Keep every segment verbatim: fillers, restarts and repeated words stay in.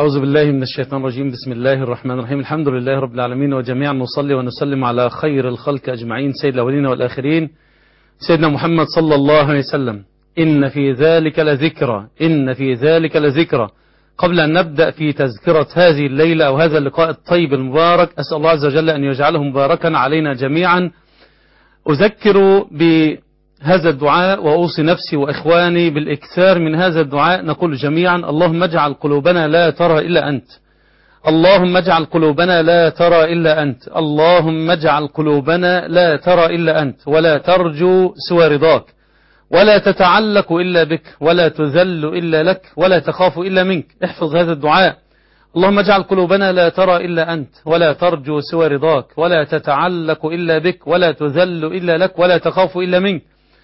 أعوذ بالله من الشيطان الرجيم. بسم الله الرحمن الرحيم. الحمد لله رب العالمين، وجميعا نصلي ونسلم على خير الخلق أجمعين، سيد الأولين والآخرين، سيدنا محمد صلى الله عليه وسلم. إن في ذلك لذكرى، إن في ذلك لذكرى. قبل أن نبدأ في تذكرة هذه الليلة أو هذا اللقاء الطيب المبارك، أسأل الله عز وجل أن يجعله مباركا علينا جميعا. أذكر بهذا الدعاء وأوصي نفسي وإخواني بالإكثار من هذا الدعاء. نقول جميعا: اللهم اجعل قلوبنا لا ترى إلا أنت، اللهم اجعل قلوبنا لا ترى إلا أنت، اللهم اجعل قلوبنا لا ترى إلا أنت، ولا ترجو سوى رضاك، ولا تتعلق إلا بك، ولا تذل إلا لك، ولا تخاف إلا منك. احفظ هذا الدعاء: اللهم اجعل قلوبنا لا ترى إلا أنت، ولا ترجو سوى رضاك، ولا تتعلق إلا بك، ولا تذل إلا لك، ولا تخاف إلا منك.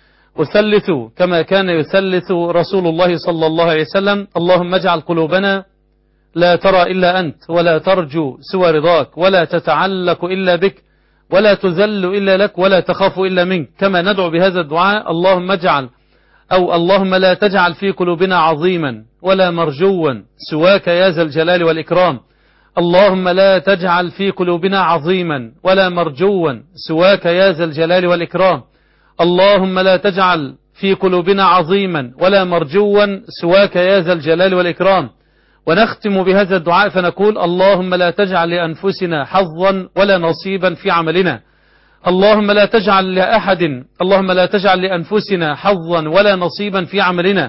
أثلث كما كان يثلث رسول الله صلى الله عليه وسلم: اللهم اجعل قلوبنا لا ترى إلا أنت، ولا ترجو سوى رضاك، ولا تتعلق إلا بك، ولا تذل إلا لك، ولا تخاف إلا منك. كما ندعو بهذا الدعاء: اللهم اجعل أو اللهم لا تجعل في قلوبنا عظيما ولا مرجوا سواك يا ذا الجلال والإكرام. اللهم لا تجعل في قلوبنا عظيما ولا مرجوا سواك يا ذا الجلال والإكرام. اللهم لا تجعل في قلوبنا عظيما ولا مرجوا سواك يا ذا الجلال والإكرام. ونختم بهذا الدعاء فنقول: اللهم لا تجعل لأنفسنا حظا ولا نصيبا في عملنا. اللهم لا تجعل لأحد اللهم لا تجعل لأنفسنا حظا ولا نصيبا في عملنا.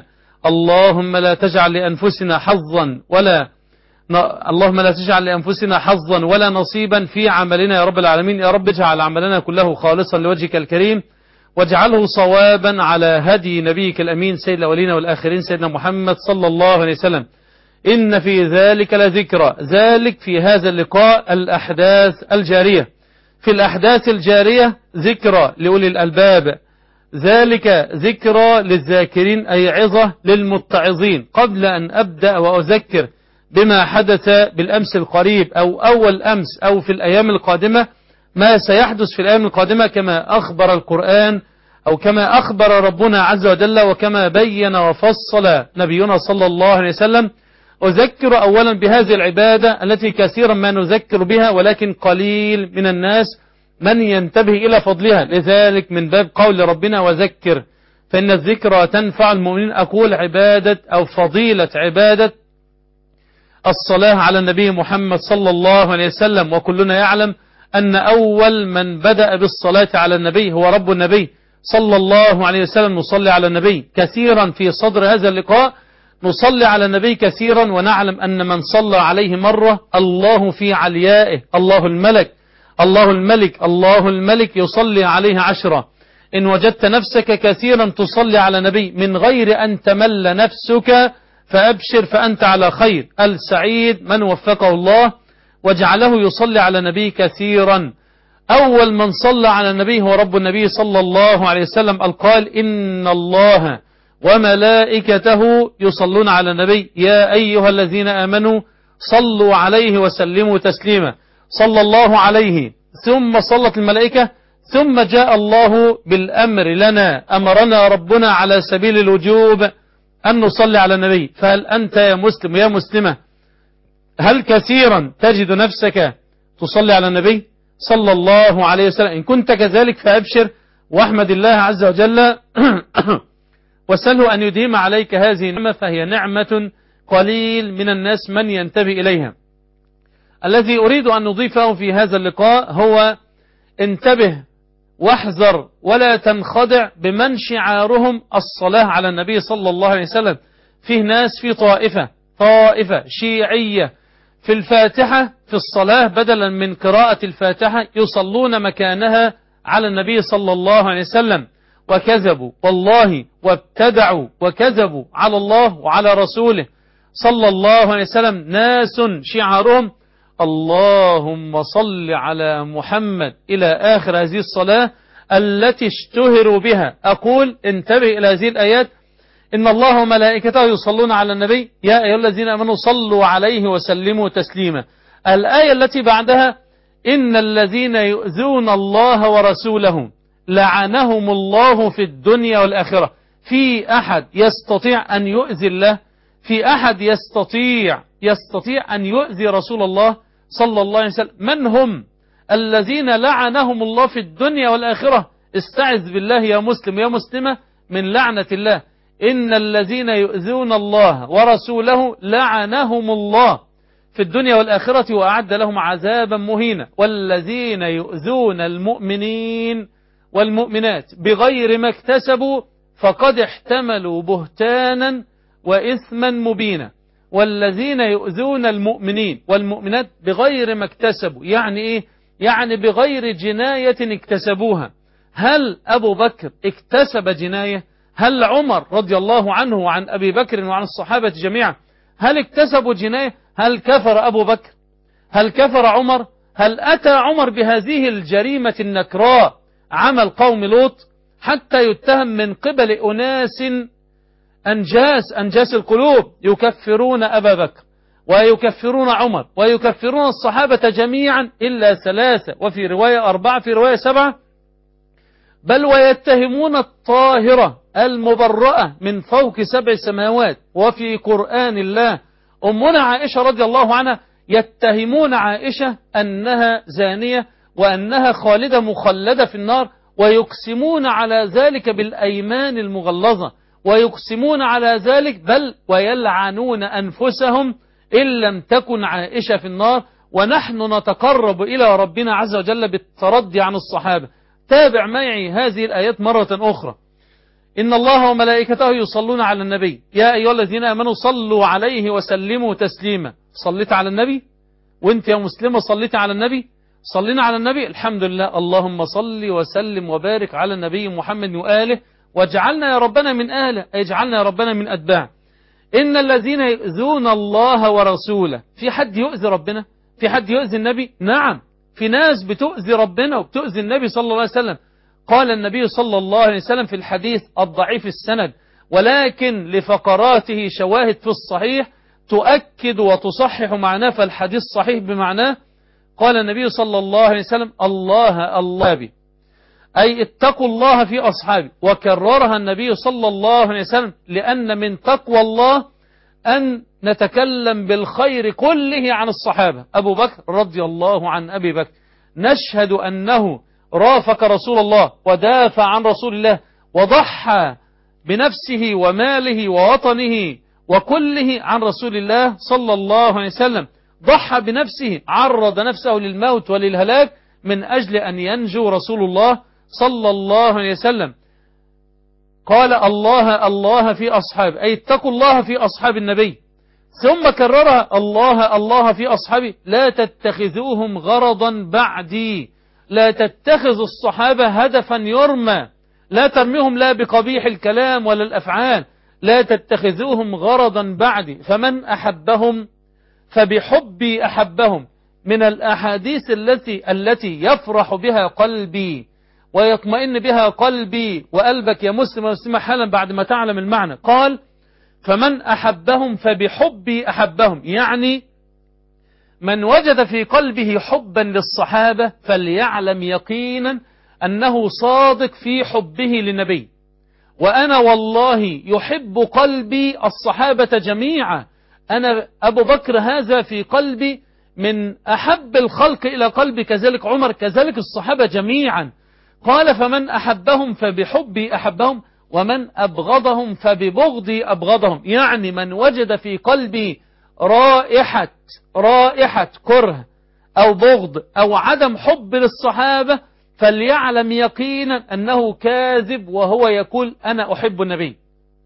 اللهم لا تجعل لأنفسنا حظا ولا اللهم لا تجعل لأنفسنا حظا ولا نصيبا في عملنا يا رب العالمين. يا رب اجعل عملنا كله خالصا لوجهك الكريم، واجعله صوابا على هدي نبيك الأمين سيد الأولين والآخرين سيدنا محمد صلى الله عليه وسلم. إن في ذلك لذكرى. ذلك في هذا اللقاء الأحداث الجارية. في الأحداث الجارية ذكرى لأولي الألباب، ذلك ذكرى للذاكرين، أي عظة للمتعظين. قبل أن أبدأ وأذكر بما حدث بالأمس القريب أو أول أمس أو في الأيام القادمة، ما سيحدث في الأيام القادمة كما أخبر القرآن أو كما أخبر ربنا عز وجل وكما بين وفصل نبينا صلى الله عليه وسلم، أذكر أولا بهذه العبادة التي كثيرا ما نذكر بها، ولكن قليل من الناس من ينتبه إلى فضلها. لذلك من باب قول ربنا: وذكر فإن الذكرى تنفع المؤمنين. أقول عبادة أو فضيلة عبادة الصلاة على النبي محمد صلى الله عليه وسلم. وكلنا يعلم أن أول من بدأ بالصلاة على النبي هو رب النبي صلى الله عليه وسلم. نصلي على النبي كثيرا في صدر هذا اللقاء، نصلي على النبي كثيرا، ونعلم أن من صلى عليه مرة الله في عليائه، الله الملك الله الملك الله الملك يصلي عليه عشرة. إن وجدت نفسك كثيرا تصلي على نبي من غير أن تمل نفسك فأبشر، فأنت على خير. السعيد من وفقه الله وجعله يصلي على نبي كثيرا. أول من صلى على النبي هو رب النبي صلى الله عليه وسلم. القال: إن الله وملائكته يصلون على النبي يا أيها الذين آمنوا صلوا عليه وسلموا تسليما. صلى الله عليه، ثم صلت الملائكة، ثم جاء الله بالأمر لنا. أمرنا ربنا على سبيل الوجوب أن نصلي على النبي. فهل أنت يا مسلم يا مسلمة، هل كثيرا تجد نفسك تصلي على النبي صلى الله عليه وسلم؟ إن كنت كذلك فأبشر واحمد الله عز وجل وسأله أن يديم عليك هذه النعمة، فهي نعمة قليل من الناس من ينتبه إليها. الذي أريد أن نضيفه في هذا اللقاء هو: انتبه واحذر ولا تنخدع بمن شعارهم الصلاة على النبي صلى الله عليه وسلم. فيه ناس في طائفة طائفة شيعية في الفاتحة في الصلاة بدلا من قراءة الفاتحة يصلون مكانها على النبي صلى الله عليه وسلم، وكذبوا والله وابتدعوا وكذبوا على الله وعلى رسوله صلى الله عليه وسلم. ناس شعارهم اللهم صل على محمد إلى آخر هذه الصلاة التي اشتهروا بها. أقول انتبه إلى هذه الآيات: إن الله وملائكته يصلون على النبي يا أيها الذين آمنوا صلوا عليه وسلموا تسليما. الآية التي بعدها: إن الذين يؤذون الله ورسوله لعنهم الله في الدنيا والآخرة. في أحد يستطيع أن يؤذي الله؟ في أحد يستطيع يستطيع أن يؤذي رسول الله صلى الله عليه وسلم. من هم الذين لعنهم الله في الدنيا والآخرة؟ استعذ بالله يا مسلم يا مسلمة من لعنة الله. إن الذين يؤذون الله ورسوله لعنهم الله في الدنيا والآخرة وأعد لهم عذابا مهينا. والذين يؤذون المؤمنين والمؤمنات بغير ما اكتسبوا فقد احتملوا بهتانا وإثما مبينا. والذين يؤذون المؤمنين والمؤمنات بغير ما اكتسبوا يعني إيه؟ يعني بغير جناية اكتسبوها. هل أبو بكر اكتسب جناية؟ هل عمر رضي الله عنه وعن أبي بكر وعن الصحابة جميعا هل اكتسبوا جناية؟ هل كفر أبو بكر؟ هل كفر عمر؟ هل أتى عمر بهذه الجريمة النكراء عمل قوم لوط حتى يتهم من قبل أناس أنجاس أنجاس القلوب يكفرون أبا بكر ويكفرون عمر ويكفرون الصحابة جميعا إلا ثلاثة، وفي رواية أربعة، في رواية سبعة، بل ويتهمون الطاهرة المبرأة من فوق سبع سماوات. وفي قرآن الله أمنا عائشة رضي الله عنها يتهمون عائشة أنها زانية وأنها خالدة مخلدة في النار، ويقسمون على ذلك بالأيمان المغلظة، ويقسمون على ذلك بل ويلعنون أنفسهم إن لم تكن عائشة في النار. ونحن نتقرب إلى ربنا عز وجل بالتردي عن الصحابة. تابع معي هذه الآيات مرة أخرى. إن الله وملائكته يصلون على النبي يا أيها الذين آمنوا صلوا عليه وسلموا تسليما. صليت على النبي؟ وانت يا مسلمة صليت على النبي؟ صلينا على النبي؟ الحمد لله. اللهم صل وسلم وبارك على النبي محمد وآله واجعلنا يا ربنا من آله، اجعلنا يا ربنا من أتباعه. إن الذين يؤذون الله ورسوله، في حد يؤذي ربنا؟ في حد يؤذي النبي؟ نعم، في ناس بتؤذي ربنا وبتؤذي النبي صلى الله عليه وسلم. قال النبي صلى الله عليه وسلم في الحديث الضعيف السند ولكن لفقراته شواهد في الصحيح تؤكد وتصحح معناه، فالحديث صحيح بمعناه. قال النبي صلى الله عليه وسلم الله الله بي، أي اتقوا الله في أصحابي. وكررها النبي صلى الله عليه وسلم لأن من تقوى الله أن نتكلم بالخير كله عن الصحابة. أبو بكر رضي الله عن أبي بكر نشهد أنه رافق رسول الله ودافع عن رسول الله وضحى بنفسه وماله ووطنه وكله عن رسول الله صلى الله عليه وسلم. ضحى بنفسه، عرض نفسه للموت وللهلاك من أجل أن ينجو رسول الله صلى الله عليه وسلم. قال الله الله في أصحابه، أي اتقوا الله في أصحاب النبي. ثم كررها الله الله في أصحابي، لا تتخذوهم غرضا بعدي، لا تتخذوا الصحابة هدفا يرمى، لا ترميهم لا بقبيح الكلام ولا الأفعال، لا تتخذوهم غرضا بعدي. فمن أحبهم فبحبي أحبهم، من الأحاديث التي التي يفرح بها قلبي ويطمئن بها قلبي وقلبك يا مسلم ومسلمة حالا بعد ما تعلم المعنى. قال فمن أحبهم فبحبي أحبهم، يعني من وجد في قلبه حبا للصحابة فليعلم يقينا أنه صادق في حبه للنبي. وأنا والله يحب قلبي الصحابة جميعا، أنا أبو بكر هذا في قلبي من أحب الخلق إلى قلبي، كذلك عمر، كذلك الصحابة جميعا. قال فمن أحبهم فبحبي أحبهم ومن أبغضهم فببغضي أبغضهم، يعني من وجد في قلبي رائحة رائحة كره أو بغض أو عدم حب للصحابة فليعلم يقينا أنه كاذب وهو يقول أنا أحب النبي.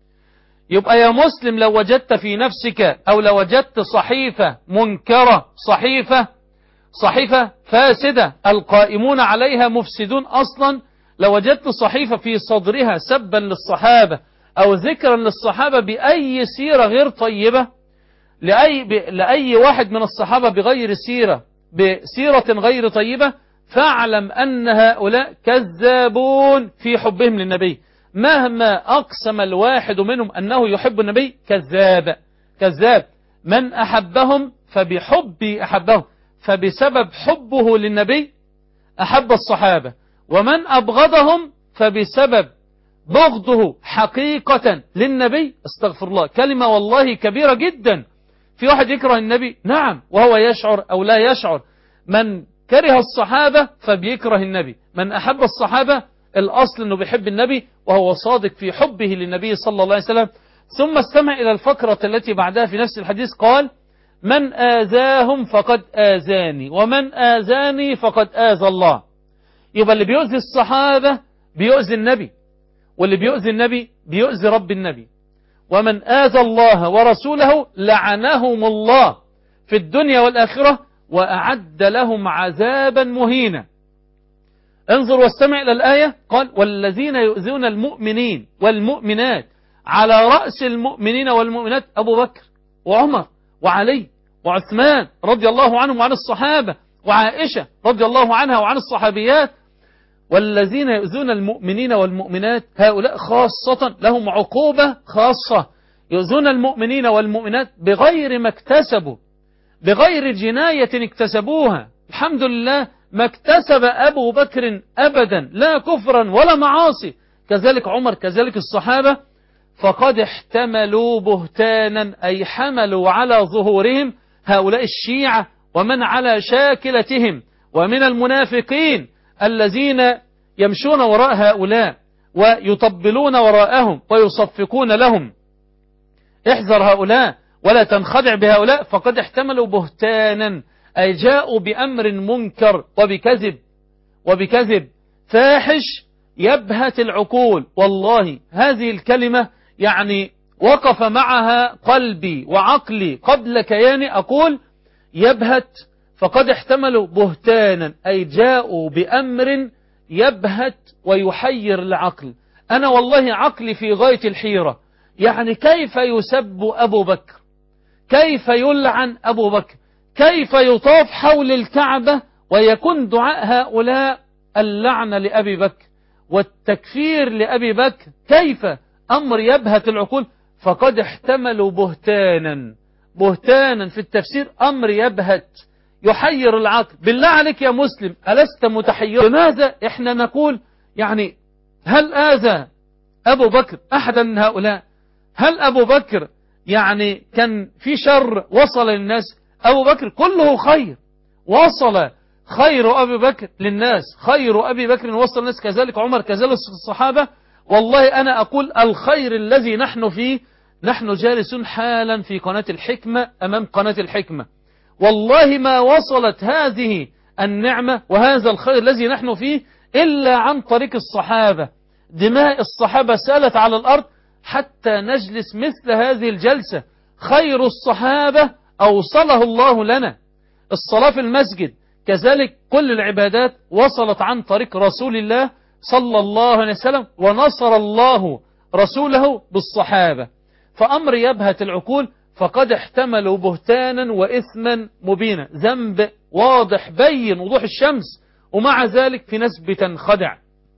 يبقى يا مسلم لو وجدت في نفسك أو لو وجدت صحيفة منكرة، صحيفة صحيفة فاسدة القائمون عليها مفسدون أصلا، لو وجدت صحيفة في صدرها سبا للصحابة أو ذكرا للصحابة بأي سيرة غير طيبة لأي, ب... لأي واحد من الصحابة بغير سيرة بسيرة غير طيبة، فاعلم أن هؤلاء كذابون في حبهم للنبي. مهما أقسم الواحد منهم أنه يحب النبي كذاب كذاب. من أحبهم فبحبي أحبهم، فبسبب حبه للنبي أحب الصحابة، ومن أبغضهم فبسبب بغضه حقيقة للنبي، استغفر الله، كلمة والله كبيرة جدا، في واحد يكره النبي، نعم، وهو يشعر أو لا يشعر. من كره الصحابة فبيكره النبي، من أحب الصحابة الأصل أنه بيحب النبي وهو صادق في حبه للنبي صلى الله عليه وسلم. ثم استمع إلى الفقرة التي بعدها في نفس الحديث، قال: من آذاهم فقد آذاني، ومن آذاني فقد آذى الله. يبقى اللي بيؤذي الصحابة بيؤذي النبي، واللي بيؤذي النبي بيؤذي رب النبي. ومن آذى الله ورسوله لعنهم الله في الدنيا والآخرة وأعد لهم عذابا مهينا. انظر واستمع إلى الآية، قال: والذين يؤذون المؤمنين والمؤمنات، على رأس المؤمنين والمؤمنات أبو بكر وعمر وعلي وعثمان رضي الله عنهم وعن الصحابة، وعائشة رضي الله عنها وعن الصحابيات. والذين يؤذون المؤمنين والمؤمنات هؤلاء خاصة لهم عقوبة خاصة. يؤذون المؤمنين والمؤمنات بغير ما اكتسبوا، بغير جناية اكتسبوها. الحمد لله ما اكتسب أبو بكر أبدا، لا كفرا ولا معاصي، كذلك عمر، كذلك الصحابة. فقد احتملوا بهتانا، أي حملوا على ظهورهم هؤلاء الشيعة ومن على شاكلتهم ومن المنافقين الذين يمشون وراء هؤلاء ويطبلون وراءهم ويصفقون لهم. احذر هؤلاء ولا تنخدع بهؤلاء. فقد احتملوا بهتانا، أي جاءوا بأمر منكر وبكذب وبكذب فاحش يبهت العقول. والله هذه الكلمة يعني وقف معها قلبي وعقلي قبل كياني، أقول يبهت. فقد احتملوا بهتانا، أي جاءوا بأمر يبهت ويحير العقل. أنا والله عقلي في غاية الحيرة، يعني كيف يسب أبو بكر، كيف يلعن أبو بكر، كيف يطاف حول الكعبة ويكون دعاء هؤلاء اللعنة لأبي بكر والتكفير لأبي بكر، كيف أمر يبهت العقول. فقد احتملوا بهتانا، بهتانا في التفسير أمر يبهت يحير العقل. بالله عليك يا مسلم، ألست متحيرا؟ لماذا احنا نقول يعني هل آذى أبو بكر أحدا من هؤلاء؟ هل أبو بكر يعني كان في شر وصل للناس؟ أبو بكر كله خير، وصل خير أبي بكر للناس، خير أبي بكر وصل للناس، كذلك عمر، كذلك الصحابة. والله أنا أقول الخير الذي نحن فيه، نحن جالسون حالا في قناة الحكمة أمام قناة الحكمة، والله ما وصلت هذه النعمة وهذا الخير الذي نحن فيه إلا عن طريق الصحابة. دماء الصحابة سالت على الأرض حتى نجلس مثل هذه الجلسة. خير الصحابة أوصله الله لنا. الصلاة في المسجد كذلك، كل العبادات وصلت عن طريق رسول الله صلى الله عليه وسلم، ونصر الله رسوله بالصحابة. فأمر يبهت العقول. فقد احتملوا بهتانا وإثما مبينا، ذنب واضح بين وضوح الشمس، ومع ذلك في ناس بتنخدع.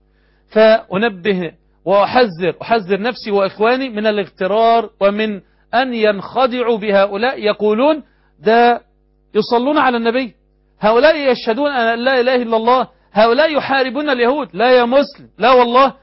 فأنبه وأحذر أحذر نفسي وإخواني من الاغترار ومن أن ينخدعوا بهؤلاء يقولون ده يصلون على النبي، هؤلاء يشهدون أن لا إله إلا الله، هؤلاء يحاربون اليهود. لا يا مسلم، لا والله،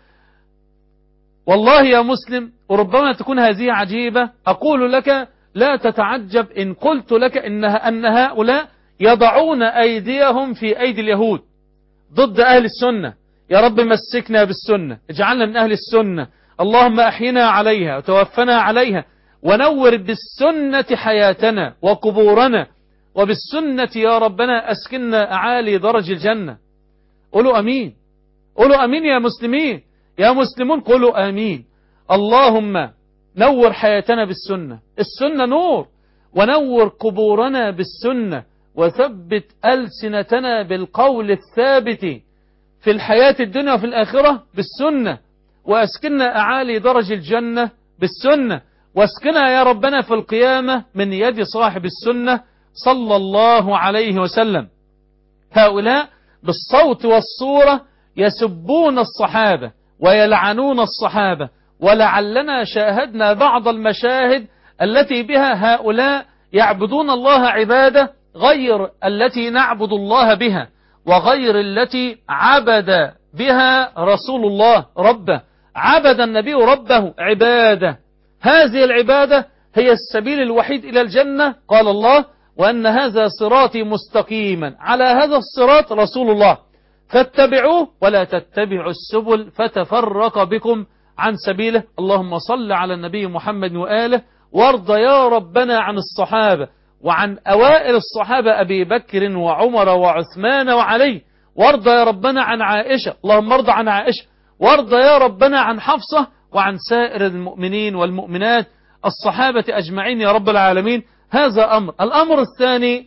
والله يا مسلم، وربما تكون هذه عجيبة. أقول لك لا تتعجب إن قلت لك إنها أن هؤلاء يضعون أيديهم في أيدي اليهود ضد أهل السنة. يا رب مسكنا بالسنة، اجعلنا من أهل السنة، اللهم أحينا عليها وتوفنا عليها، ونور بالسنة حياتنا وقبورنا، وبالسنة يا ربنا أسكننا أعالي درج الجنة. قولوا أمين، قولوا أمين يا مسلمين، يا مسلمون قولوا آمين. اللهم نور حياتنا بالسنة، السنة نور، ونور قبورنا بالسنة، وثبت ألسنتنا بالقول الثابت في الحياة الدنيا وفي الآخرة بالسنة، وأسكننا أعالي درج الجنة بالسنة، واسكننا يا ربنا في القيامة من يد صاحب السنة صلى الله عليه وسلم. هؤلاء بالصوت والصورة يسبون الصحابة ويلعنون الصحابة، ولعلنا شاهدنا بعض المشاهد التي بها هؤلاء يعبدون الله عبادة غير التي نعبد الله بها، وغير التي عبد بها رسول الله ربه، عبد النبي ربه عبادة. هذه العبادة هي السبيل الوحيد إلى الجنة. قال الله وأن هذا صراطي مستقيما، على هذا الصراط رسول الله فاتبعوه ولا تتبعوا السبل فتفرق بكم عن سبيله. اللهم صل على النبي محمد وآله، وارض يا ربنا عن الصحابة وعن أوائل الصحابة أبي بكر وعمر وعثمان وعلي، وارض يا ربنا عن عائشة، اللهم ارض عن عائشة، وارض يا ربنا عن حفصة وعن سائر المؤمنين والمؤمنات الصحابة أجمعين يا رب العالمين. هذا أمر. الأمر الثاني،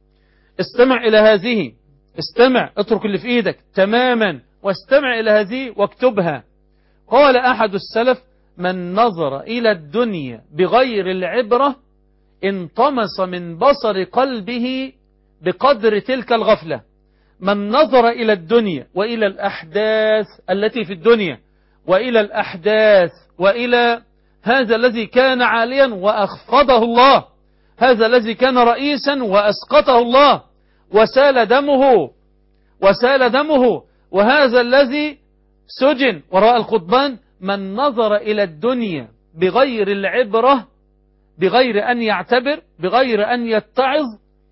استمع إلى هذه، استمع، اترك اللي في إيدك تماما واستمع إلى هذه واكتبها. قال أحد السلف من نظر إلى الدنيا بغير العبرة انطمس من بصر قلبه بقدر تلك الغفلة. من نظر إلى الدنيا وإلى الأحداث التي في الدنيا وإلى الأحداث وإلى هذا الذي كان عاليا وأخفضه الله، هذا الذي كان رئيسا وأسقطه الله وسال دمه وسال دمه، وهذا الذي سجن وراء القضبان. من نظر إلى الدنيا بغير العبرة، بغير أن يعتبر، بغير أن يتعظ.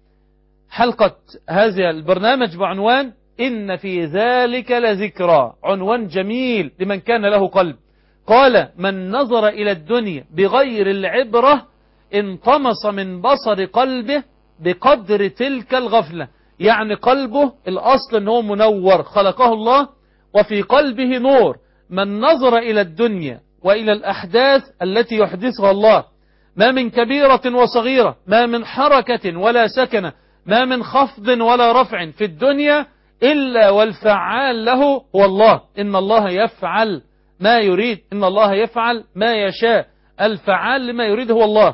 حلقة هذا البرنامج بعنوان إن في ذلك لذكرى، عنوان جميل لمن كان له قلب. قال من نظر إلى الدنيا بغير العبرة انطمس من بصر قلبه بقدر تلك الغفلة. يعني قلبه الأصل أنه منور، خلقه الله وفي قلبه نور. من نظر إلى الدنيا وإلى الأحداث التي يحدثها الله، ما من كبيرة وصغيرة، ما من حركة ولا سكنة، ما من خفض ولا رفع في الدنيا إلا والفعال له هو الله. إن الله يفعل ما يريد، إن الله يفعل ما يشاء، الفعال لما يريد هو الله.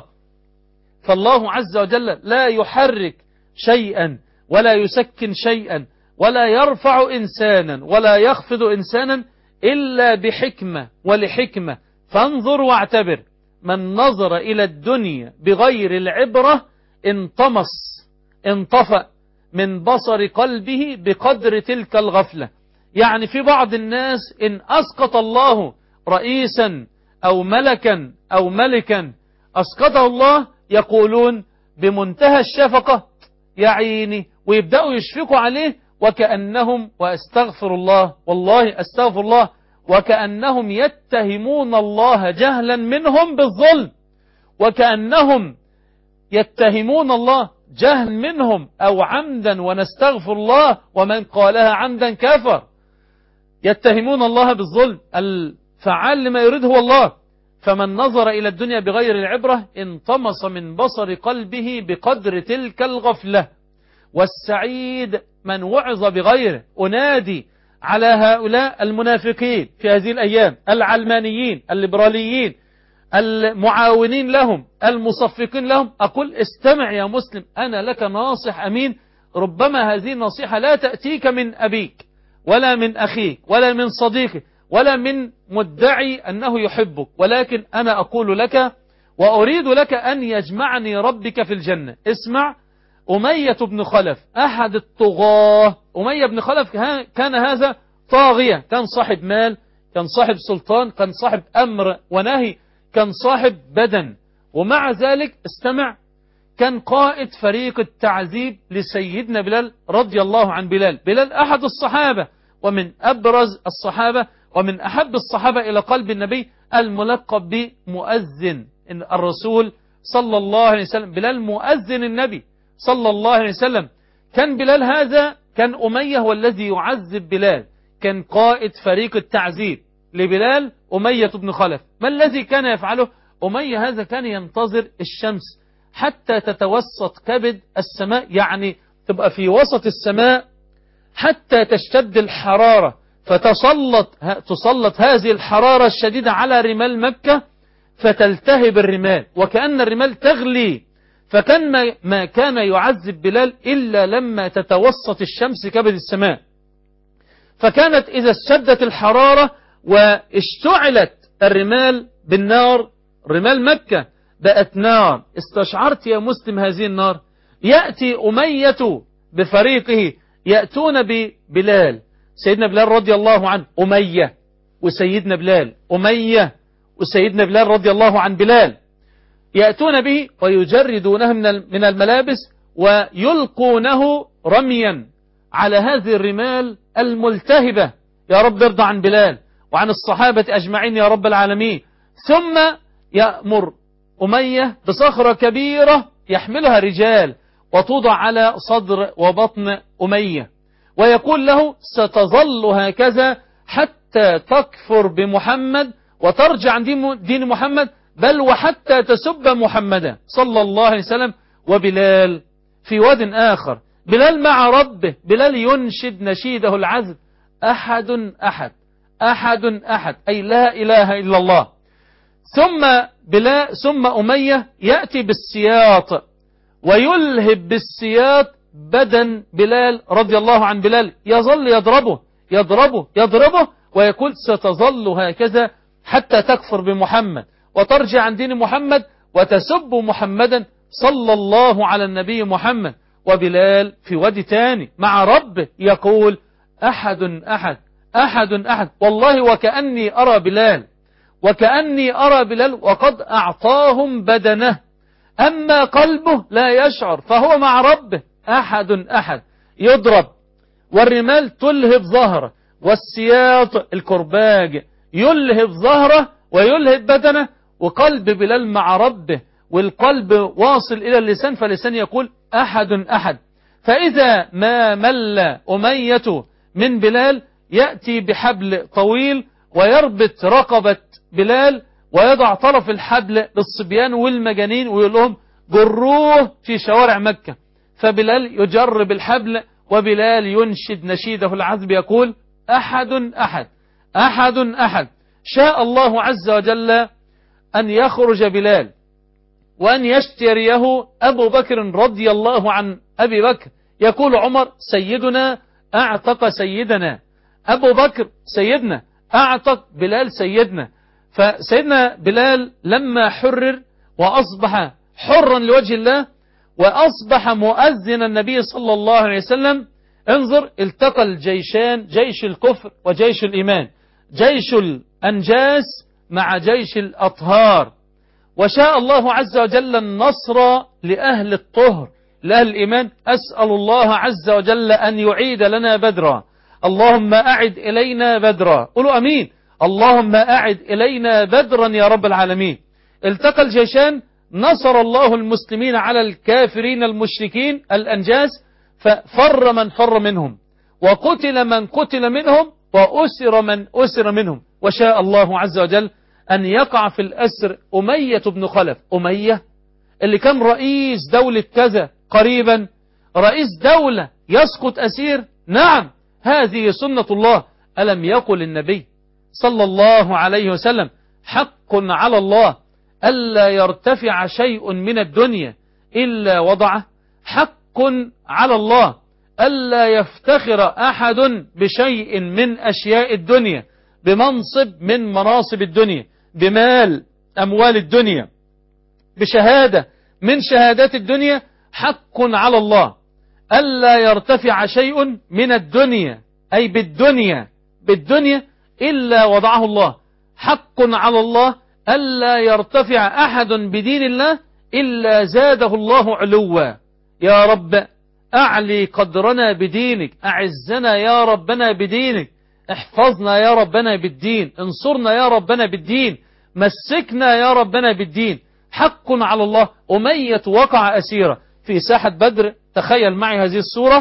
فالله عز وجل لا يحرك شيئا ولا يسكن شيئا ولا يرفع إنسانا ولا يخفض إنسانا إلا بحكمة ولحكمة، فانظر واعتبر. من نظر إلى الدنيا بغير العبرة انطمس، انطفأ من بصر قلبه بقدر تلك الغفلة. يعني في بعض الناس إن أسقط الله رئيسا أو ملكا أو ملكا أسقطه الله يقولون بمنتهى الشفقة يا عيني، ويبدأوا يشفقوا عليه وكأنهم، وأستغفر الله، والله أستغفر الله، وكأنهم يتهمون الله جهلا منهم بالظلم، وكأنهم يتهمون الله جهل منهم أو عمدا، ونستغفر الله، ومن قالها عمدا كفر. يتهمون الله بالظلم، الفعال لما يريد هو الله. فمن نظر إلى الدنيا بغير العبرة انطمس من بصر قلبه بقدر تلك الغفلة. والسعيد من وعظ بغيره. أنادي على هؤلاء المنافقين في هذه الأيام، العلمانيين الليبراليين المعاونين لهم المصفقين لهم، أقول استمع يا مسلم، أنا لك ناصح أمين. ربما هذه النصيحة لا تأتيك من أبيك ولا من أخيك ولا من صديقك ولا من مدعي أنه يحبك، ولكن أنا أقول لك وأريد لك أن يجمعني ربك في الجنة. اسمع، أمية بن خلف أحد الطغاة. أمية بن خلف كان هذا طاغية، كان صاحب مال، كان صاحب سلطان، كان صاحب أمر ونهي، كان صاحب بدن، ومع ذلك استمع، كان قائد فريق التعذيب لسيدنا بلال رضي الله عن بلال. بلال أحد الصحابة ومن أبرز الصحابة ومن أحب الصحابة إلى قلب النبي، الملقب بمؤذن الرسول صلى الله عليه وسلم. بلال مؤذن النبي صلى الله عليه وسلم. كان بلال هذا، كان أمية هو الذي يعذب بلال، كان قائد فريق التعذيب لبلال أمية بن خلف. ما الذي كان يفعله؟ أمية هذا كان ينتظر الشمس حتى تتوسط كبد السماء، يعني تبقى في وسط السماء حتى تشتد الحرارة، فتسلط تسلط هذه الحرارة الشديدة على رمال مكة فتلتهب الرمال وكأن الرمال تغلي. فكان ما, ما كان يعذب بلال إلا لما تتوسط الشمس كبد السماء. فكانت إذا اشتدت الحرارة واشتعلت الرمال بالنار، رمال مكة بقت نار، استشعرت يا مسلم هذه النار. يأتي أمية بفريقه يأتون ببلال، سيدنا بلال رضي الله عنه، أمية وسيدنا بلال، أمية وسيدنا بلال رضي الله عن بلال، يأتون به ويجردونه من الملابس ويلقونه رميا على هذه الرمال الملتهبة. يا رب ارضى عن بلال وعن الصحابة أجمعين يا رب العالمين. ثم يأمر أمية بصخرة كبيرة يحملها رجال وتوضع على صدر وبطن أمية، ويقول له ستظل هكذا حتى تكفر بمحمد وترجع عن دين محمد، بل وحتى تسب محمدا صلى الله عليه وسلم. وبلال في واد آخر، بلال مع ربه، بلال ينشد نشيده العذب: أحد أحد أحد أحد، أي لا إله إلا الله. ثم بلال ثم أمية يأتي بالسياط ويلهب بالسياط بدن بلال رضي الله عن بلال، يظل يضربه يضربه يضربه ويقول ستظل هكذا حتى تكفر بمحمد وترجع عن دين محمد وتسب محمدا صلى الله على النبي محمد. وبلال في وادي تاني مع ربه يقول: أحد أحد أحد أحد. والله وكأني أرى بلال وكأني أرى بلال وقد أعطاهم بدنه، أما قلبه لا يشعر، فهو مع ربه أحد أحد. يضرب والرمال تلهب ظهره، والسياط الكرباج يلهب ظهره ويلهب بدنه، وقلب بلال مع ربه، والقلب واصل إلى اللسان، فاللسان يقول أحد أحد. فإذا ما مل أمية من بلال يأتي بحبل طويل ويربط رقبة بلال ويضع طرف الحبل للصبيان والمجانين ويقول لهم: جروه في شوارع مكة. فبلال يجر بالحبل وبلال ينشد نشيده العذب يقول: أحد أحد أحد أحد. شاء الله عز وجل أن يخرج بلال وأن يشتريه أبو بكر رضي الله عن أبي بكر. يقول عمر: سيدنا أعتق سيدنا، أبو بكر سيدنا أعتق بلال سيدنا. فسيدنا بلال لما حرر وأصبح حرا لوجه الله وأصبح مؤذن النبي صلى الله عليه وسلم، انظر، التقى الجيشان، جيش الكفر وجيش الإيمان، جيش الأنجاس مع جيش الأطهار. وشاء الله عز وجل النصر لأهل الطهر لأهل الإيمان. أسأل الله عز وجل أن يعيد لنا بدرا، اللهم أعد إلينا بدرا، قولوا أمين، اللهم أعد إلينا بدرا يا رب العالمين. التقى الجيشان، نصر الله المسلمين على الكافرين المشركين الأنجاس، ففر من فر منهم وقتل من قتل منهم وأسر من أسر منهم. وشاء الله عز وجل أن يقع في الأسر أمية بن خلف. أمية اللي كان رئيس دولة كذا قريبا، رئيس دولة يسقط أسير. نعم، هذه سنة الله. ألم يقل النبي صلى الله عليه وسلم: حق على الله ألا يرتفع شيء من الدنيا إلا وضعه؟ حق على الله ألا يفتخر أحد بشيء من أشياء الدنيا، بمنصب من مناصب الدنيا، بمال أموال الدنيا، بشهادة من شهادات الدنيا. حق على الله ألا يرتفع شيء من الدنيا، أي بالدنيا بالدنيا إلا وضعه الله. حق على الله ألا يرتفع أحد بدين الله إلا زاده الله علوا. يا رب أعلي قدرنا بدينك، أعزنا يا ربنا بدينك، احفظنا يا ربنا بالدين، انصرنا يا ربنا بالدين، مسكنا يا ربنا بالدين. حق على الله. أمية وقع أسيرة في ساحة بدر. تخيل معي هذه الصورة،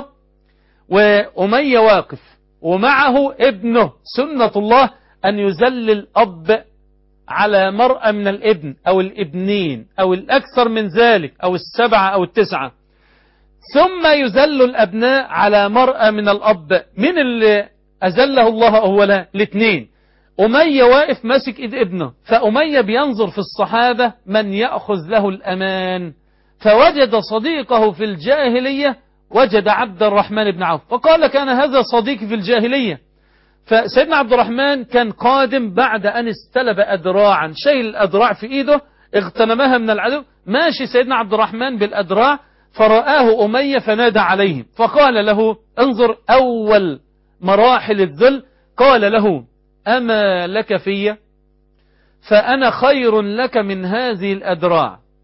وأمية واقف ومعه ابنه. سنة الله أن يذل الأب على مرأة من الابن أو الابنين أو الأكثر من ذلك أو السبعة أو التسعة، ثم يذل الأبناء على مرأة من الأب. من اللي أذله الله أولا؟ الاثنين. أمية واقف ماسك إيد ابنه، فأمية بينظر في الصحابة من يأخذ له الأمان، فوجد صديقه في الجاهلية، وجد عبد الرحمن بن عوف، فقال: كان هذا صديقي في الجاهلية. فسيدنا عبد الرحمن كان قادم بعد أن استلب أدراعا، شايل الأدراع في إيده، اغتنمها من العدو. ماشي سيدنا عبد الرحمن بالأدراع، فرآه أمية فنادى عليه فقال له: انظر أول مراحل الذل. قال له: أما لك في؟ فأنا خير لك من هذه الأدراع.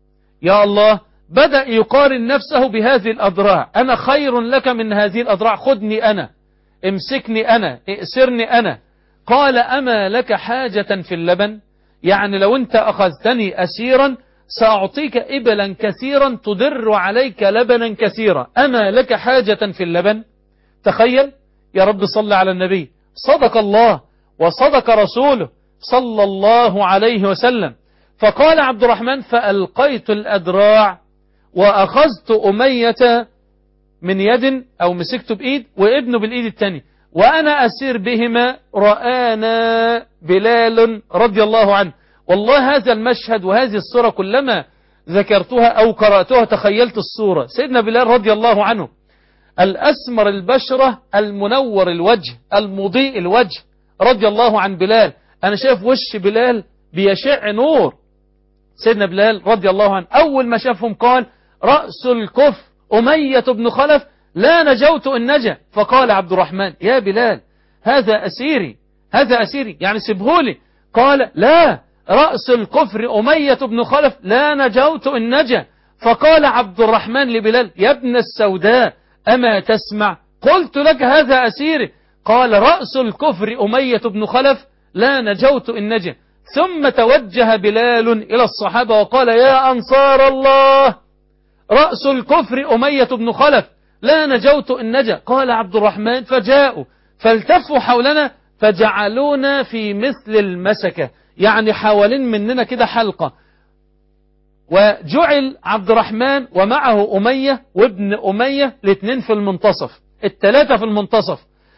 يا الله، بدأ يقارن نفسه بهذه الأذراع، أنا خير لك من هذه الأذراع، خذني أنا، امسكني أنا، ائسرني أنا. قال أما لك حاجة في اللبن؟ يعني لو أنت أخذتني أسيرا سأعطيك إبلا كثيرا تدر عليك لبنا كثيرا، أما لك حاجة في اللبن؟ تخيل يا رب، صل على النبي. صدق الله وصدق رسوله صلى الله عليه وسلم. فقال عبد الرحمن فألقيت الأدراع وأخذت أمية من يد أو مسكته بإيد وابنه بالإيد الثاني، وأنا أسير بهما رآنا بلال رضي الله عنه. والله هذا المشهد وهذه الصورة كلما ذكرتها أو قرأتها تخيلت الصورة. سيدنا بلال رضي الله عنه الأسمر البشرة المنور الوجه المضيء الوجه، رضي الله عن بلال. أنا شايف وش بلال بيشع نور. سيدنا بلال رضي الله عنه أول ما شافهم قال رأس الكفر أمية بن خلف لا نجوت إن نجا. فقال عبد الرحمن يا بلال هذا أسيري، هذا أسيري يعني سيبهولي. قال لا، رأس الكفر أمية بن خلف لا نجوت إن نجا. فقال عبد الرحمن لبلال يا ابن السوداء أما تسمع؟ قلت لك هذا أسيري. قال رأس الكفر أمية بن خلف لا نجوت إن نجا. ثم توجه بلال إلى الصحابة وقال يا أنصار الله، رأس الكفر أمية بن خلف لا نجوت إن نجا. قال عبد الرحمن فجاءوا فالتفوا حولنا فجعلونا في مثل المسكة، يعني حوالين مننا كده حلقة، وجعل عبد الرحمن ومعه أمية وابن أمية الاثنين في المنتصف، الثلاثة في المنتصف.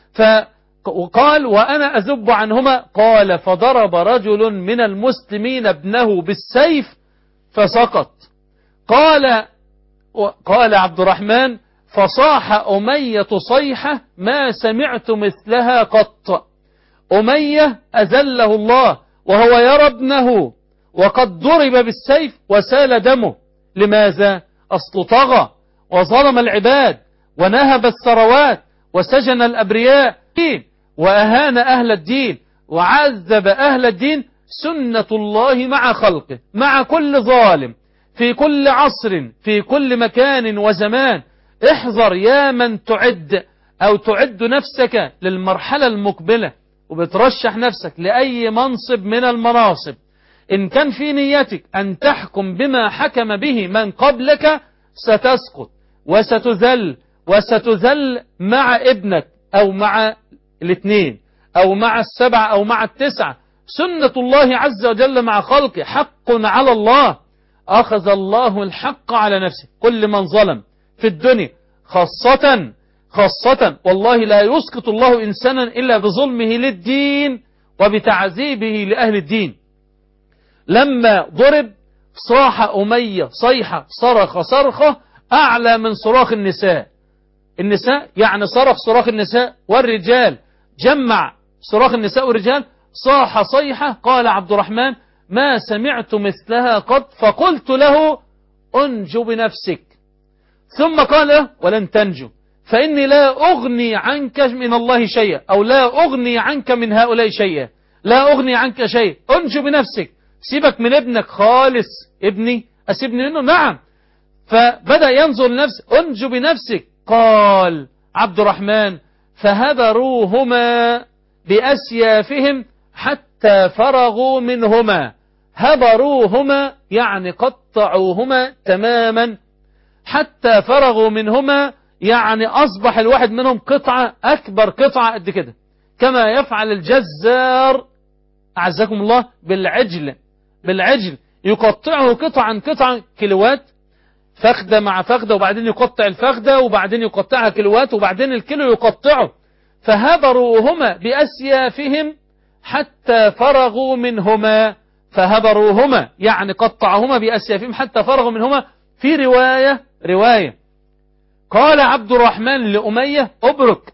فقال وأنا أذب عنهما. قال فضرب رجل من المسلمين ابنه بالسيف فسقط. قال قال عبد الرحمن فصاح أمية صيحة ما سمعت مثلها قط. أمية أذله الله وهو يرى ابنه وقد ضرب بالسيف وسال دمه. لماذا؟ أصل طغى وظلم العباد ونهب الثروات وسجن الأبرياء وأهان أهل الدين وعذب أهل الدين. سنة الله مع خلقه، مع كل ظالم في كل عصر في كل مكان وزمان. احذر يا من تعد أو تعد نفسك للمرحلة المقبلة وبترشح نفسك لأي منصب من المناصب، إن كان في نيتك أن تحكم بما حكم به من قبلك ستسقط وستذل، وستذل مع ابنك أو مع الاثنين أو مع السبعة أو مع التسعة. سنة الله عز وجل مع خلقه، حق على الله. أخذ الله الحق على نفسه. كل من ظلم في الدنيا خاصة خاصة والله لا يسقط الله إنسانا إلا بظلمه للدين وبتعذيبه لأهل الدين. لما ضرب صاح أمية صيحة، صرخ صرخة أعلى من صراخ النساء. النساء يعني صرخ صراخ النساء والرجال، جمع صراخ النساء والرجال. صاح صيحة قال عبد الرحمن ما سمعت مثلها قط. فقلت له أنجو بنفسك. ثم قال له ولن تنجو، فإني لا أغني عنك من الله شيئا، أو لا أغني عنك من هؤلاء شيئا، لا أغني عنك شيء، أنجو بنفسك. سيبك من ابنك خالص. ابني أسيبني منه؟ نعم. فبدأ ينظر لنفسه، أنجو بنفسك. قال عبد الرحمن فهبروهما بأسيافهم حتى فرغوا منهما. هبروهما يعني قطعوهما تماما حتى فرغوا منهما، يعني أصبح الواحد منهم قطعة، أكبر قطعة قد كده، كما يفعل الجزار أعزكم الله بالعجل. بالعجل يقطعه قطعا قطعا كيلوات، فخدة مع فخدة، وبعدين يقطع الفخدة وبعدين يقطعها كيلوات وبعدين الكيلو يقطعه. فهبروهما بأسيافهم حتى فرغوا منهما. فهبروهما يعني قطعهما بأسيافهم حتى فرغوا منهما. في رواية رواية قال عبد الرحمن لأمية أبرك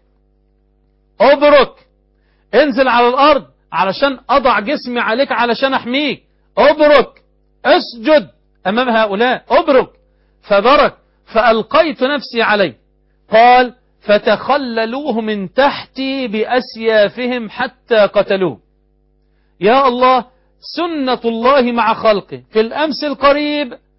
أبرك، انزل على الأرض علشان أضع جسمي عليك علشان أحميك. أبرك، اسجد أمام هؤلاء، أبرك. فبرك فألقيت نفسي عليه. قال فتخللوه من تحتي بأسيافهم حتى قتلوه. يا الله، سنة الله مع خلقه. في الأمس القريب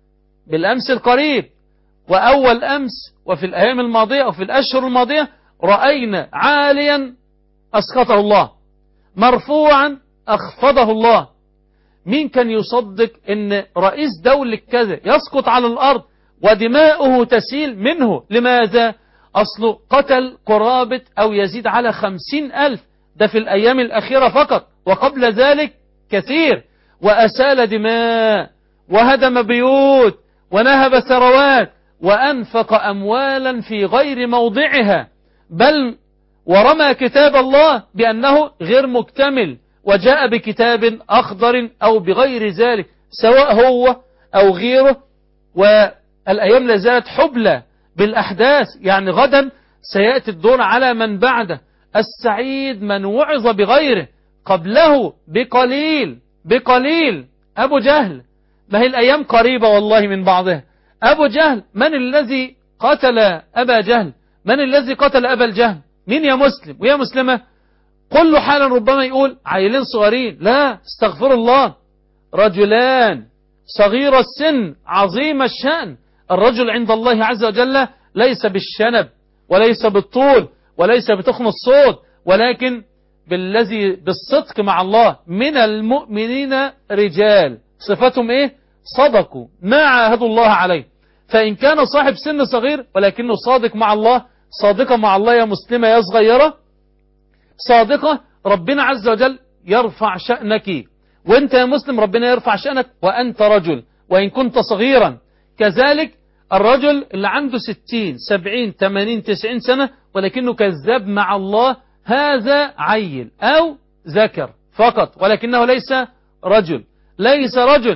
بالأمس القريب وأول أمس وفي الأيام الماضية وفي الأشهر الماضية رأينا عاليا أسقطه الله، مرفوعا أخفضه الله. مين كان يصدق ان رئيس دولة كذا يسقط على الأرض ودماؤه تسيل منه؟ لماذا؟ أصله قتل قرابة أو يزيد على خمسين ألف، ده في الأيام الأخيرة فقط، وقبل ذلك كثير، وأسال دماء وهدم بيوت ونهب ثروات وأنفق أموالا في غير موضعها، بل ورمى كتاب الله بأنه غير مكتمل وجاء بكتاب أخضر أو بغير ذلك، سواء هو أو غيره. والأيام لازالت حبلى بالأحداث، يعني غدا سيأتي الدور على من بعده. السعيد من وعظ بغيره، قبله بقليل بقليل أبو جهل. ما هي الأيام قريبة والله من بعضها. أبو جهل، من الذي قتل أبا جهل؟ من الذي قتل أبا الجهل؟ مين يا مسلم ويا مسلمة؟ كل حالا ربما يقول عيلين صغيرين، لا، استغفر الله، رجلان صغير السن عظيم الشأن. الرجل عند الله عز وجل ليس بالشنب وليس بالطول وليس بتخن الصوت، ولكن بالذي بالصدق مع الله. من المؤمنين رجال، صفتهم ايه؟ صدقوا ما عاهدوا الله عليه. فإن كان صاحب سن صغير ولكنه صادق مع الله، صادقة مع الله يا مسلمة يا صغيرة، صادقة، ربنا عز وجل يرفع شأنك، وانت يا مسلم ربنا يرفع شأنك وأنت رجل وإن كنت صغيرا. كذلك الرجل اللي عنده ستين سبعين ثمانين تسعين سنة ولكنه كذاب مع الله، هذا عيل أو ذكر فقط ولكنه ليس رجل، ليس رجل.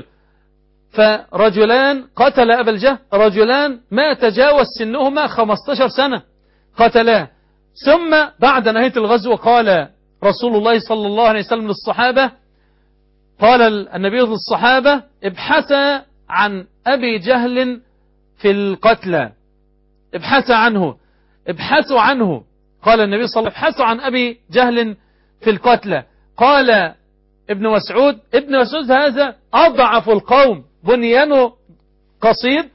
فرجلان قتل أبا الجهل، رجلان ما تجاوز سنهما خمستاشر سنة قتلاه. ثم بعد نهاية الغزو قال رسول الله صلى الله عليه وسلم للصحابة، قال النبي للصحابة: ابحثا عن أبي جهل في القتلى، ابحثوا عنه، ابحثوا عنه. قال النبي صلى الله عليه وسلم: ابحثوا عن أبي جهل في القتلى. قال ابن مسعود، ابن مسعود هذا أضعف القوم، بنيانه قصير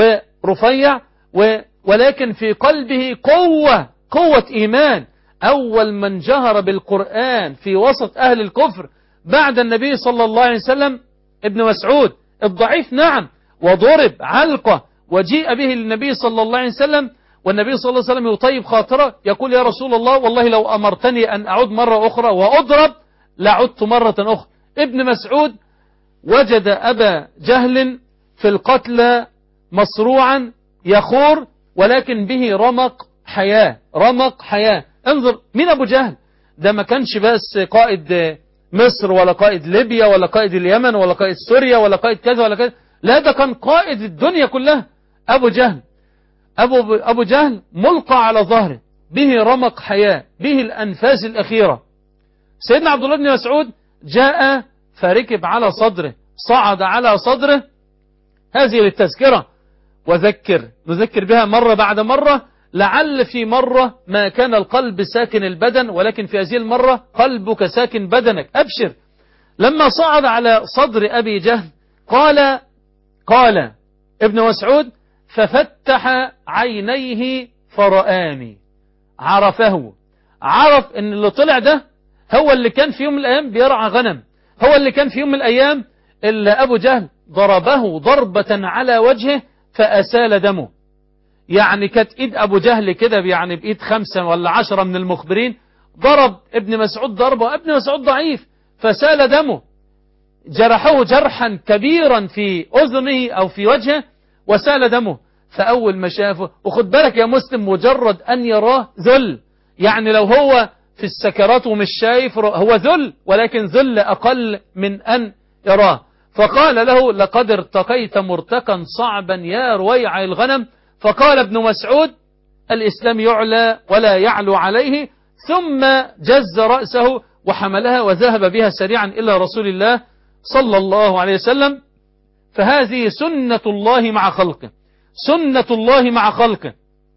ورفيع ولكن في قلبه قوة، قوة إيمان. أول من جهر بالقرآن في وسط أهل الكفر بعد النبي صلى الله عليه وسلم ابن مسعود، الضعيف نعم، وضرب علقة وجيء به للنبي صلى الله عليه وسلم، والنبي صلى الله عليه وسلم يطيب خاطره، يقول: يا رسول الله والله لو أمرتني أن أعود مرة أخرى وأضرب لعدت مرة أخرى. ابن مسعود وجد أبا جهل في القتلى مصروعا يخور ولكن به رمق حياة، رمق حياة. انظر مين أبو جهل ده، ما كانش بس قائد مصر ولا قائد ليبيا ولا قائد اليمن ولا قائد سوريا ولا قائد كذا ولا كذا، لا، ده كان قائد الدنيا كلها. أبو جهل، أبو, أبو جهل ملقى على ظهره، به رمق حياة، به الأنفاس الأخيرة. سيدنا عبد الله بن مسعود جاء فركب على صدره، صعد على صدره، هذه للتذكرة، وذكر نذكر بها مرة بعد مرة، لعل في مرة ما كان القلب ساكن البدن، ولكن في هذه المرة قلبك ساكن بدنك. أبشر. لما صعد على صدر أبي جهل قال قال ابن مسعود: ففتح عينيه فرآني، عرفه، عرف ان اللي طلع ده هو اللي كان في يوم من الأيام بيرعى غنم، هو اللي كان في يوم من الأيام اللي أبو جهل ضربه ضربة على وجهه فأسال دمه. يعني كانت إيد أبو جهل كده، يعني بإيد خمسة ولا عشرة من المخبرين، ضرب ابن مسعود ضربه، ابن مسعود ضعيف فسال دمه، جرحه جرحا كبيرا في أذنه أو في وجهه وسال دمه. فأول ما شافه، وخد بالك يا مسلم، مجرد أن يراه ذل، يعني لو هو في السكرات ومش شايف هو ذل، ولكن ذل أقل من أن يراه. فقال له: لقد ارتقيت مرتقا صعبا يا رويع الغنم. فقال ابن مسعود: الإسلام يعلى ولا يعلو عليه. ثم جز رأسه وحملها وذهب بها سريعا إلى رسول الله صلى الله عليه وسلم. فهذه سنة الله مع خلقه، سنة الله مع خلقه.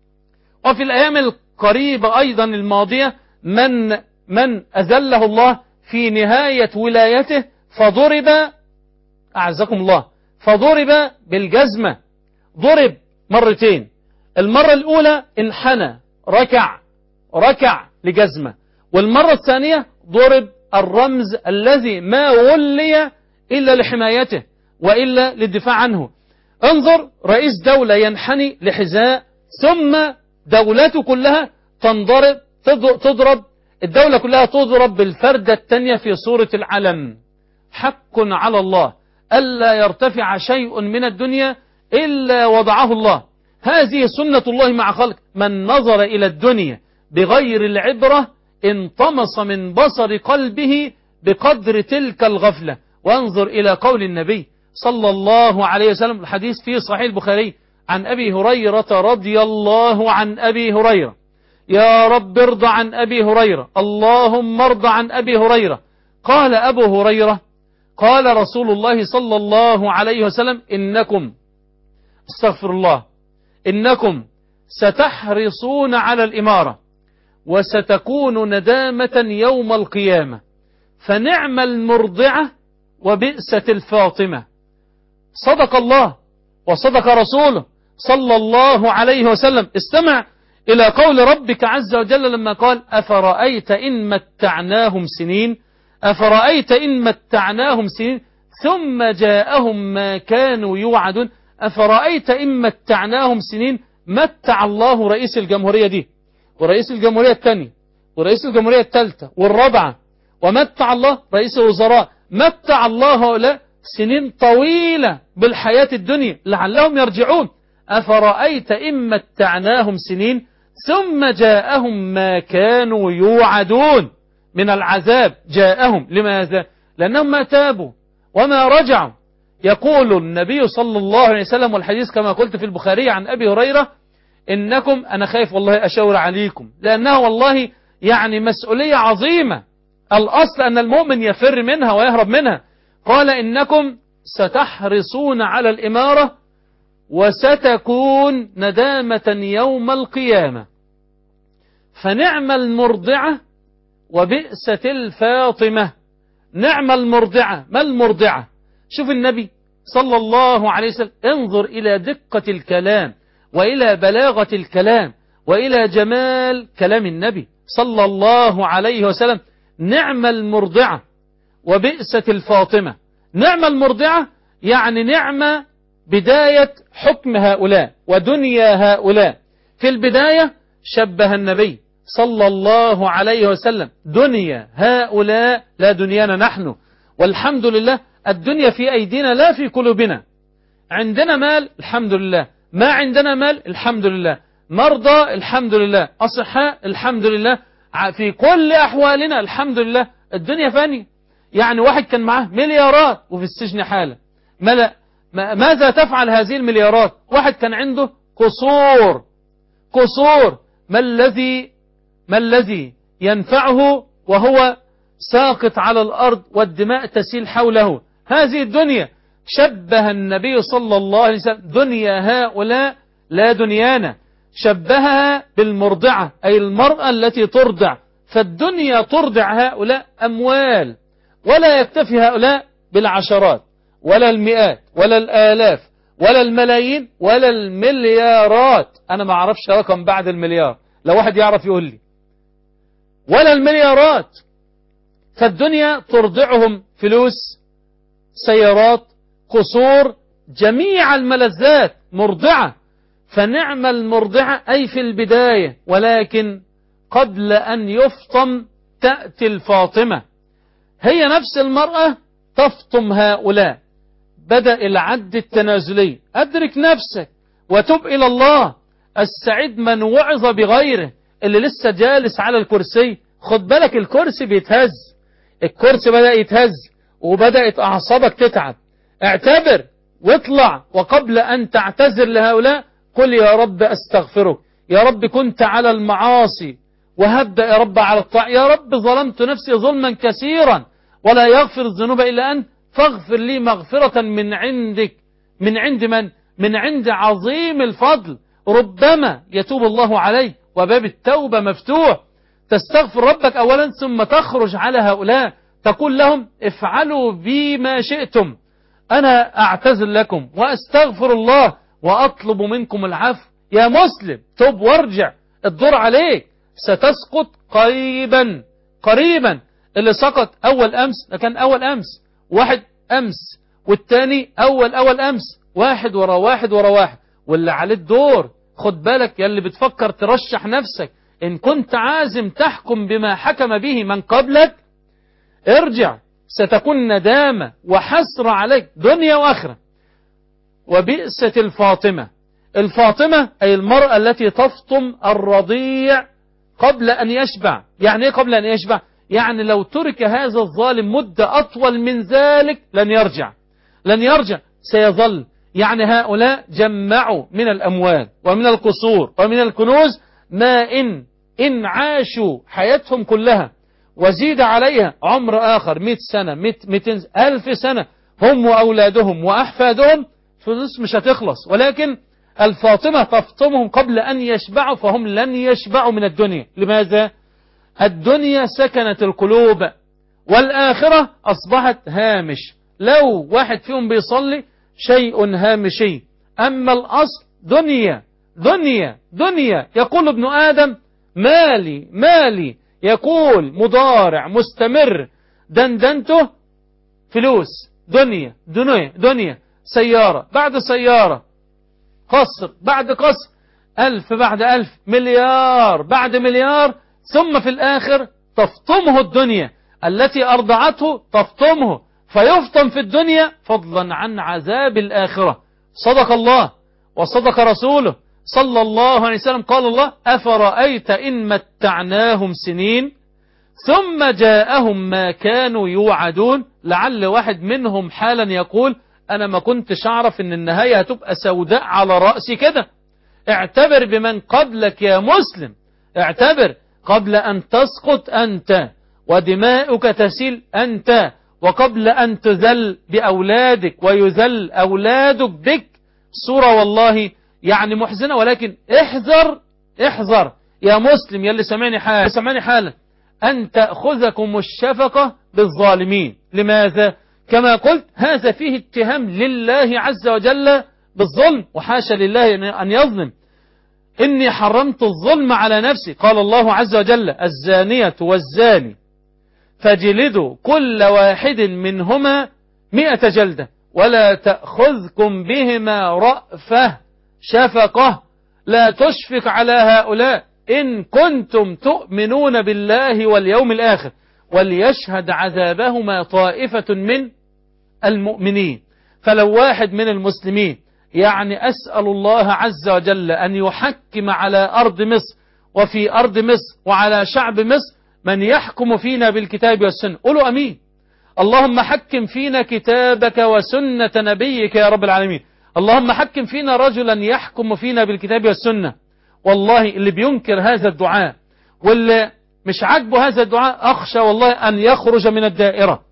وفي الأيام القريبة أيضا الماضية من من أذله الله في نهاية ولايته، فضرب، أعزكم الله، فضرب بالجزمة ضرب مرتين. المرة الأولى انحنى ركع ركع لجزمة، والمرة الثانية ضرب الرمز الذي ما ولي إلا لحمايته وإلا للدفاع عنه. انظر، رئيس دولة ينحني لحذاء، ثم دولته كلها تنضرب تضرب الدولة كلها تضرب بالفردة الثانية في صورة العلم. حق على الله ألا يرتفع شيء من الدنيا إلا وضعه الله. هذه سنة الله مع خلق. من نظر إلى الدنيا بغير العبرة انطمس من بصر قلبه بقدر تلك الغفلة. وانظر إلى قول النبي صلى الله عليه وسلم، الحديث في صحيح البخاري عن أبي هريرة رضي الله عن أبي هريرة: يا رب ارضى عن أبي هريرة، اللهم ارضى عن أبي هريرة. قال أبو هريرة: قال رسول الله صلى الله عليه وسلم: إنكم استغفر الله إنكم ستحرصون على الإمارة وستكون ندامة يوم القيامة، فنعم المرضعة وبئست الفاطمة. صدق الله وصدق رسوله صلى الله عليه وسلم. استمع إلى قول ربك عز وجل لما قال: أفرأيت إن متعناهم سنين أفرأيت إن متعناهم سنين ثم جاءهم ما كانوا يوعدون. أفرأيت إن متعناهم سنين. متع الله رئيس الجمهورية دي ورئيس الجمهورية الثانية ورئيس الجمهورية الثالثة والرابعة، ومتع الله رئيس الوزراء، متع الله هؤلاء سنين طويلة بالحياة الدنيا لعلهم يرجعون. أفرأيت إن متعناهم سنين ثم جاءهم ما كانوا يوعدون من العذاب. جاءهم لماذا؟ لأنهم ما تابوا وما رجعوا. يقول النبي صلى الله عليه وسلم، والحديث كما قلت في البخاري عن أبي هريرة: إنكم، أنا خايف والله أشاور عليكم لأنها والله يعني مسؤولية عظيمة، الأصل أن المؤمن يفر منها ويهرب منها. قال: إنكم ستحرصون على الإمارة وستكون ندامة يوم القيامة، فنعم المرضعة وبئست الفاطمة. نعم المرضعة. ما المرضعة؟ شوف النبي صلى الله عليه وسلم، انظر إلى دقة الكلام وإلى بلاغة الكلام وإلى جمال كلام النبي صلى الله عليه وسلم. نعم المرضعة وبئست الفاطمة. نعم المرضعة يعني نعمة بداية حكم هؤلاء ودنيا هؤلاء. في البداية شبه النبي صلى الله عليه وسلم دنيا هؤلاء لا دنيانا نحن، والحمد لله الدنيا في أيدينا لا في قلوبنا. عندنا مال الحمد لله، ما عندنا مال الحمد لله، مرضى الحمد لله، أصحاء الحمد لله، في كل أحوالنا الحمد لله. الدنيا فانية. يعني واحد كان معاه مليارات وفي السجن حالة. ملأ ماذا تفعل هذه المليارات؟ واحد كان عنده قصور قصور ما الذي ما الذي ينفعه وهو ساقط على الأرض والدماء تسيل حوله؟ هذه الدنيا. شبه النبي صلى الله عليه وسلم دنيا هؤلاء لا دنيانا، شبهها بالمرضعة، أي المرأة التي ترضع. فالدنيا ترضع هؤلاء أموال، ولا يكتفي هؤلاء بالعشرات ولا المئات ولا الآلاف ولا الملايين ولا المليارات. أنا ما أعرفش رقم بعد المليار، لو واحد يعرف يقول لي. ولا المليارات. فالدنيا ترضعهم فلوس، سيارات، قصور، جميع الملذات مرضعة. فنعم المرضعة أي في البداية، ولكن قبل أن يفطم تأتي الفاطمة. هي نفس المرأة تفطم هؤلاء. بدأ العد التنازلي. أدرك نفسك وتب إلى الله. السعيد من وعظ بغيره. اللي لسه جالس على الكرسي، خد بالك الكرسي بيتهز، الكرسي بدأ يتهز وبدأت أعصابك تتعب. اعتبر واطلع، وقبل أن تعتذر لهؤلاء قل: يا رب أستغفرك، يا رب كنت على المعاصي وهبدأ يا رب على الطاعة، يا رب ظلمت نفسي ظلما كثيرا ولا يغفر الذنوب إلا أنت، فاغفر لي مغفرة من عندك. من عند من؟ من عند عظيم الفضل. ربما يتوب الله عليه وباب التوبة مفتوح. تستغفر ربك أولا، ثم تخرج على هؤلاء تقول لهم: افعلوا بي ما شئتم، أنا أعتذر لكم وأستغفر الله وأطلب منكم العفو. يا مسلم تب وارجع، الدور عليك، ستسقط قريبا قريبا. اللي سقط أول أمس كان أول أمس واحد أمس، والتاني أول أول أمس واحد ورا واحد ورا واحد. واللي عليه الدور خد بالك يا اللي بتفكر ترشح نفسك، إن كنت عازم تحكم بما حكم به من قبلك ارجع، ستكون ندامة وحسرة عليك دنيا وآخرة. وبئست الفاطمة. الفاطمة أي المرأة التي تفطم الرضيع قبل أن يشبع. يعني إيه قبل أن يشبع؟ يعني لو ترك هذا الظالم مدة أطول من ذلك لن يرجع، لن يرجع، سيظل. يعني هؤلاء جمعوا من الأموال ومن القصور ومن الكنوز ما إن إن عاشوا حياتهم كلها وزيد عليها عمر آخر مئة سنة مئتين ألف سنة، هم وأولادهم وأحفادهم، فلوس مش هتخلص. ولكن الفاطمة تفطمهم قبل أن يشبعوا، فهم لن يشبعوا من الدنيا. لماذا؟ الدنيا سكنت القلوب، والآخرة أصبحت هامش. لو واحد فيهم بيصلي شيء هامشي، أما الأصل دنيا دنيا دنيا. يقول ابن آدم مالي مالي، يقول مضارع مستمر، دندنته فلوس، دنيا دنيا دنيا، سيارة بعد سيارة، قصر بعد قصر، ألف بعد ألف، مليار بعد مليار، ثم في الآخر تفطمه الدنيا التي أرضعته، تفطمه فيفطم في الدنيا فضلا عن عذاب الآخرة. صدق الله وصدق رسوله صلى الله عليه وسلم. قال الله أفرأيت إن متعناهم سنين ثم جاءهم ما كانوا يوعدون. لعل واحد منهم حالا يقول أنا ما كنتش أعرف إن النهاية هتبقى سوداء على رأسي كده. اعتبر بمن قبلك يا مسلم، اعتبر قبل أن تسقط أنت ودماؤك تسيل أنت، وقبل أن تذل بأولادك ويذل أولادك بك. صورة والله يعني محزنة، ولكن احذر احذر يا مسلم يلي سمعني حالا سمعني حالا أن تأخذكم الشفقة بالظالمين. لماذا؟ كما قلت هذا فيه اتهام لله عز وجل بالظلم، وحاشا لله أن يظلم. إني حرمت الظلم على نفسي. قال الله عز وجل الزانية والزاني فجلدوا كل واحد منهما مئة جلدة ولا تأخذكم بهما رأفة شفقة، لا تشفق على هؤلاء إن كنتم تؤمنون بالله واليوم الآخر، وليشهد عذابهما طائفة من المؤمنين. فلو واحد من المسلمين، يعني أسأل الله عز وجل أن يحكم على أرض مصر وفي أرض مصر وعلى شعب مصر من يحكم فينا بالكتاب والسنة. قولوا أمين. اللهم حكم فينا كتابك وسنة نبيك يا رب العالمين. اللهم حكم فينا رجلا يحكم فينا بالكتاب والسنة. والله اللي بينكر هذا الدعاء واللي مش عاجبه هذا الدعاء أخشى والله أن يخرج من الدائرة،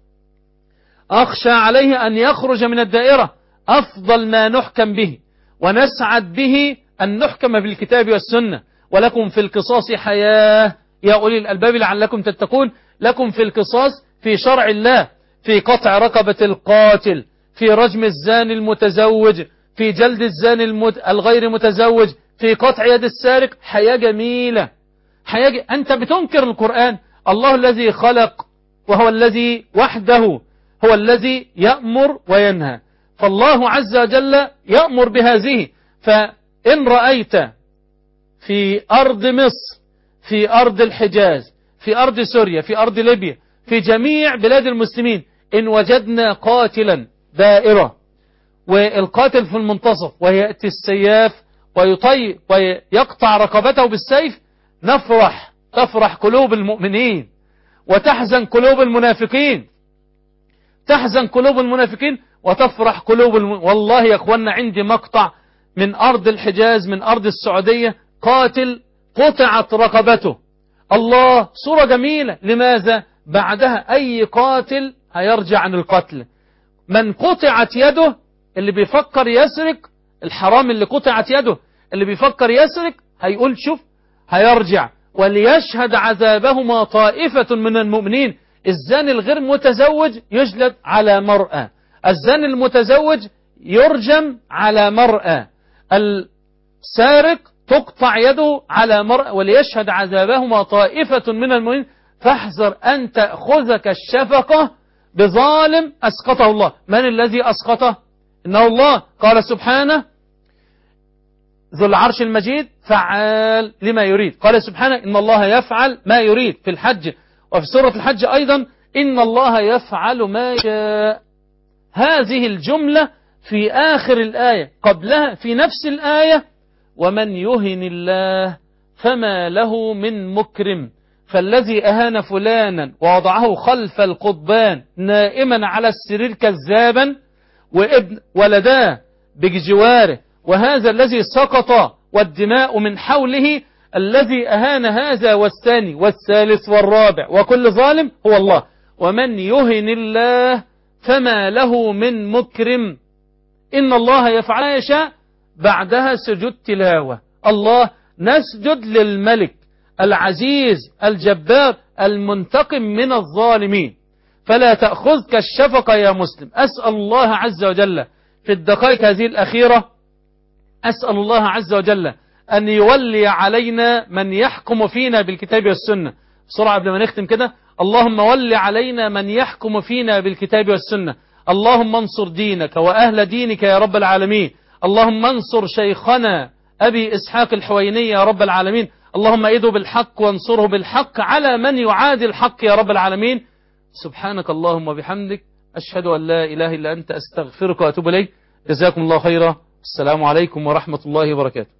أخشى عليه أن يخرج من الدائرة. أفضل ما نحكم به ونسعد به أن نحكم بالكتاب والسنة. ولكم في القصاص حياة يا أولي الألباب لعلكم تتقون. لكم في القصاص في شرع الله، في قطع رقبة القاتل، في رجم الزاني المتزوج، في جلد الزاني المت... الغير متزوج، في قطع يد السارق. حياة جميلة، حياة ج... أنت بتنكر القرآن. الله الذي خلق وهو الذي وحده هو الذي يأمر وينهى، فالله عز وجل يأمر بهذه. فإن رأيت في أرض مصر، في أرض الحجاز، في أرض سوريا، في أرض ليبيا، في جميع بلاد المسلمين، إن وجدنا قاتلا دائرة والقاتل في المنتصف ويأتي السياف ويطيب ويقطع رقبته بالسيف، نفرح، تفرح قلوب المؤمنين وتحزن قلوب المنافقين، تحزن قلوب المنافقين وتفرح قلوب الم... والله يا أخوانا عندي مقطع من أرض الحجاز، من أرض السعودية، قاتل قطعت رقبته. الله، صورة جميلة. لماذا؟ بعدها أي قاتل هيرجع عن القتل. من قطعت يده اللي بيفكر يسرق، الحرام اللي قطعت يده اللي بيفكر يسرق هيقول شوف هيرجع. وليشهد عذابهما طائفة من المؤمنين. الزاني الغير متزوج يجلد على مرأة، الزاني المتزوج يرجم على مرأة، السارق تقطع يده على مرء وليشهد عذابهما طائفة من المؤمنين فاحذر أن تأخذك الشفقة بظالم أسقطه الله. من الذي أسقطه؟ إنه الله. قال سبحانه ذو العرش المجيد فعال لما يريد. قال سبحانه إن الله يفعل ما يريد في الحج، وفي سورة الحج أيضا إن الله يفعل ما يشاء. هذه الجملة في آخر الآية، قبلها في نفس الآية ومن يهن الله فما له من مكرم. فالذي أهان فلانا ووضعه خلف القضبان نائما على السرير كذابا وابن ولداه بجواره، وهذا الذي سقط والدماء من حوله الذي أهان هذا والثاني والثالث والرابع وكل ظالم هو الله. ومن يهن الله فما له من مكرم. إن الله يفعل ما يشاء، بعدها سجود تلاوة. الله نسجد للملك العزيز الجبار المنتقم من الظالمين. فلا تأخذك الشفقة يا مسلم. أسأل الله عز وجل في الدقائق هذه الأخيرة، أسأل الله عز وجل أن يولي علينا من يحكم فينا بالكتاب والسنة. بسرعة قبل ما نختم كده، اللهم ولي علينا من يحكم فينا بالكتاب والسنة. اللهم انصر دينك وأهل دينك يا رب العالمين. اللهم انصر شيخنا أبي إسحاق الحويني يا رب العالمين. اللهم أيده بالحق وانصره بالحق على من يعادي الحق يا رب العالمين. سبحانك اللهم وبحمدك، أشهد أن لا إله إلا أنت، أستغفرك وأتوب إليك. جزاكم الله خيرا. السلام عليكم ورحمة الله وبركاته.